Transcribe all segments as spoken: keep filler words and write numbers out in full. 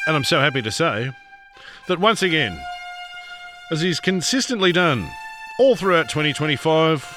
And I'm so happy to say that once again, as he's consistently done all throughout twenty twenty-five,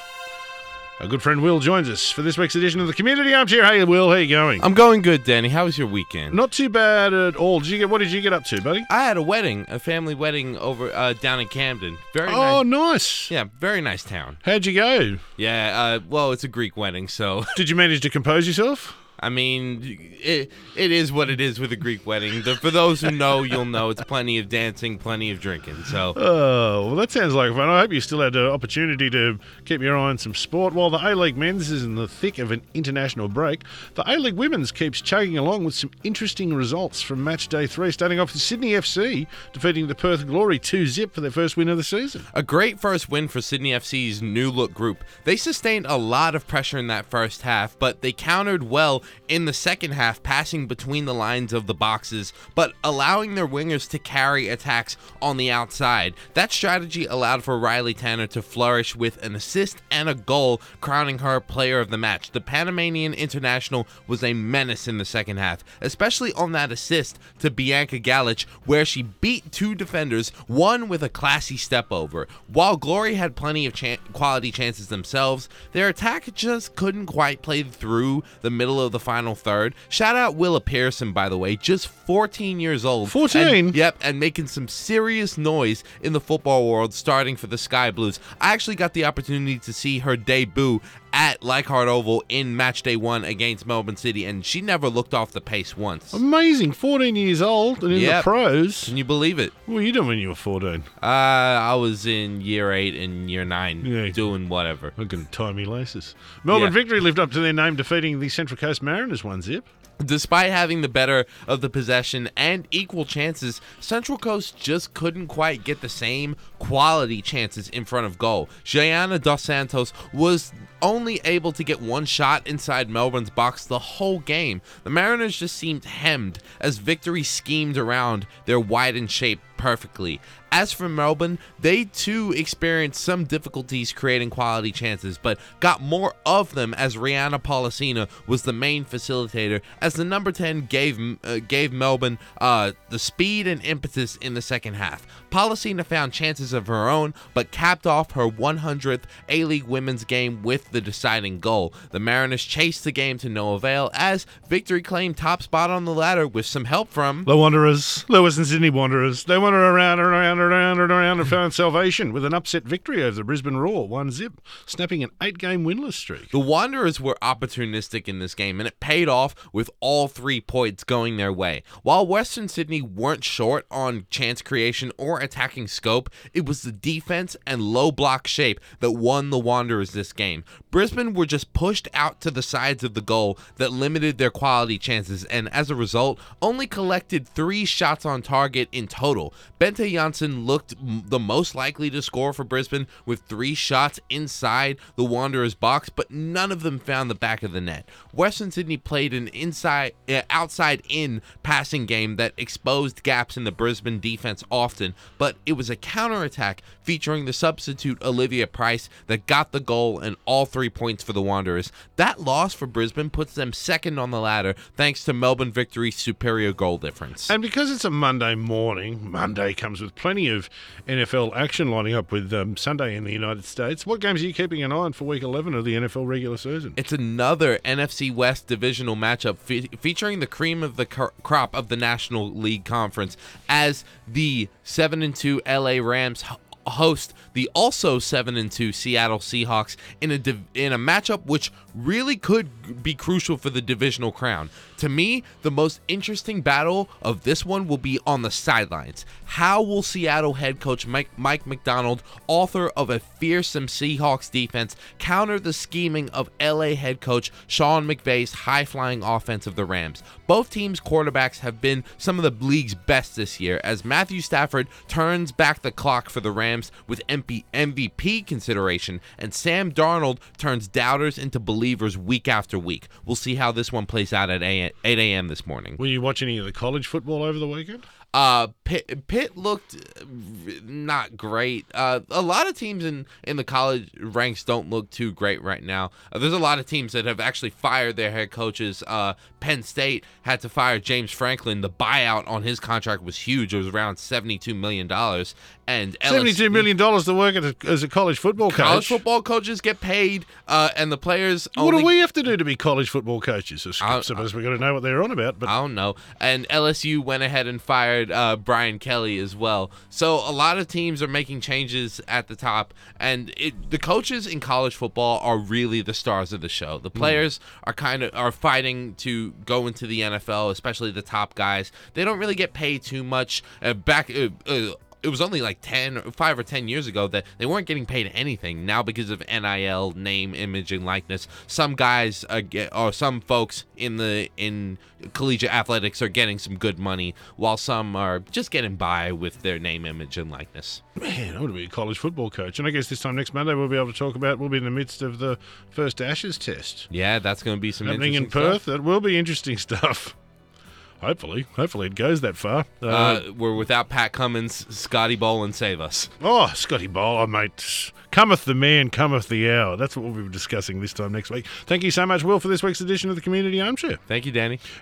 our good friend Will joins us for this week's edition of the Community Armchair. Hey, Will, how you going? I'm going good, Danny. How was your weekend? Not too bad at all. Did you get? What did you get up to, buddy? I had a wedding, a family wedding over uh, down in Camden. Very oh, nice. nice. Yeah, very nice town. How'd you go? Yeah, uh, well, it's a Greek wedding, so Did you manage to compose yourself? I mean, it it is what it is with a Greek wedding. The, for those who know, you'll know it's plenty of dancing, plenty of drinking. So, Oh, well, that sounds like fun. I hope you still had the opportunity to keep your eye on some sport. While the A-League men's is in the thick of an international break, the A-League women's keeps chugging along with some interesting results from match day three, starting off with Sydney F C defeating the Perth Glory two zip for their first win of the season. a great first win for Sydney F C's new look group. They sustained a lot of pressure in that first half, but they countered well in the second half, passing between the lines of the boxes, but allowing their wingers to carry attacks on the outside. That strategy allowed for Riley Tanner to flourish with an assist and a goal, crowning her player of the match. The Panamanian international was a menace in the second half, especially on that assist to Bianca Galich, where she beat two defenders, one with a classy step over. While Glory had plenty of chan- quality chances themselves, their attack just couldn't quite play through the middle of the final third. Shout out Willa Pearson, by the way, just fourteen years old. fourteen? And, yep, and making some serious noise in the football world, starting for the Sky Blues. I actually got the opportunity to see her debut at Leichhardt Oval in match day one against Melbourne City, and she never looked off the pace once. Amazing. fourteen years old and in Yep. the pros. Can you believe it? What were you doing when you were fourteen? Uh, I was in year eight and year nine, Yeah. doing whatever. I can tie me laces. Melbourne Yeah. Victory lived up to their name, defeating the Central Coast Mariners one zip. Despite having the better of the possession and equal chances, Central Coast just couldn't quite get the same quality chances in front of goal. Gianna Dos Santos was only able to get one shot inside Melbourne's box the whole game. The Mariners just seemed hemmed as Victory schemed around their widened shape perfectly. As for Melbourne, they too experienced some difficulties creating quality chances, but got more of them as Rihanna Policina was the main facilitator, as the number ten gave uh, gave Melbourne uh, the speed and impetus in the second half. Policina found chances of her own, but capped off her one hundredth A-League women's game with the deciding goal. The Mariners chased the game to no avail, as Victory claimed top spot on the ladder with some help from The Wanderers, Lewis and Sydney Wanderers. They wandered around and around and around and around and found salvation with an upset victory over the Brisbane Roar, one zip, snapping an eight-game winless streak. The Wanderers were opportunistic in this game, and it paid off with all three points going their way. While Western Sydney weren't short on chance creation or attacking scope, it was the defense and low block shape that won the Wanderers this game. Brisbane were just pushed out to the sides of the goal that limited their quality chances, and as a result, only collected three shots on target in total. Bente Janssen looked m- the most likely to score for Brisbane with three shots inside the Wanderers box, but none of them found the back of the net. Western Sydney played an inside, uh, outside-in passing game that exposed gaps in the Brisbane defense often, but it was a counterattack featuring the substitute Olivia Price that got the goal and all three points for the Wanderers. That loss for Brisbane puts them second on the ladder thanks to Melbourne Victory's superior goal difference. And because it's a Monday morning, Monday comes with plenty of N F L action lining up with um, Sunday in the United States. What games are you keeping an eye on for week eleven of the N F L regular season? It's another N F C West divisional matchup fe- featuring the cream of the cr- crop of the National League Conference, as the seven and two L A Rams h- host the also seven and two Seattle Seahawks in a div- in a matchup which really could be crucial for the divisional crown. To me, the most interesting battle of this one will be on the sidelines. How will Seattle head coach Mike, Mike McDonald, author of a fearsome Seahawks defense, counter the scheming of L A head coach Sean McVay's high-flying offense of the Rams? Both teams' quarterbacks have been some of the league's best this year, as Matthew Stafford turns back the clock for the Rams with M V P consideration, and Sam Darnold turns doubters into believers week after week. We'll see how this one plays out at eight a.m. this morning. Were you watching any of the college football over the weekend? Uh, Pitt, Pitt looked not great. Uh, a lot of teams in, in the college ranks don't look too great right now. Uh, there's a lot of teams that have actually fired their head coaches. Uh, Penn State had to fire James Franklin. The buyout on his contract was huge. It was around seventy-two million dollars. And L S U, seventy-two million dollars to work at a, as a college football coach. College football coaches get paid, uh, and the players What only... do we have to do to be college football coaches? I I- suppose we've got to know what they're on about. But I don't know. And L S U went ahead and fired uh, Brian Kelly as well. So a lot of teams are making changes at the top, and it, the coaches in college football are really the stars of the show. The players are kind of are fighting to go into the N F L, especially the top guys. They don't really get paid too much. Uh, back. Uh, uh, It was only like ten, five or ten years ago that they weren't getting paid anything. Now, because of N I L, name, image, and likeness, some guys uh, get, or some folks in the in collegiate athletics are getting some good money, while some are just getting by with their name, image, and likeness. man, I want to be a college football coach. And I guess this time next Monday we'll be able to talk about. We'll be in the midst of the first Ashes test Yeah, that's going to be some happening in interesting Perth. stuff. That will be interesting stuff. Hopefully, hopefully it goes that far. Uh, Uh, we're without Pat Cummins, Scotty Boland save us. oh, Scotty Bowler, mate. Cometh the man, cometh the hour. That's what we'll be discussing this time next week. Thank you so much, Will, for this week's edition of the Community Armchair. Thank you, Danny.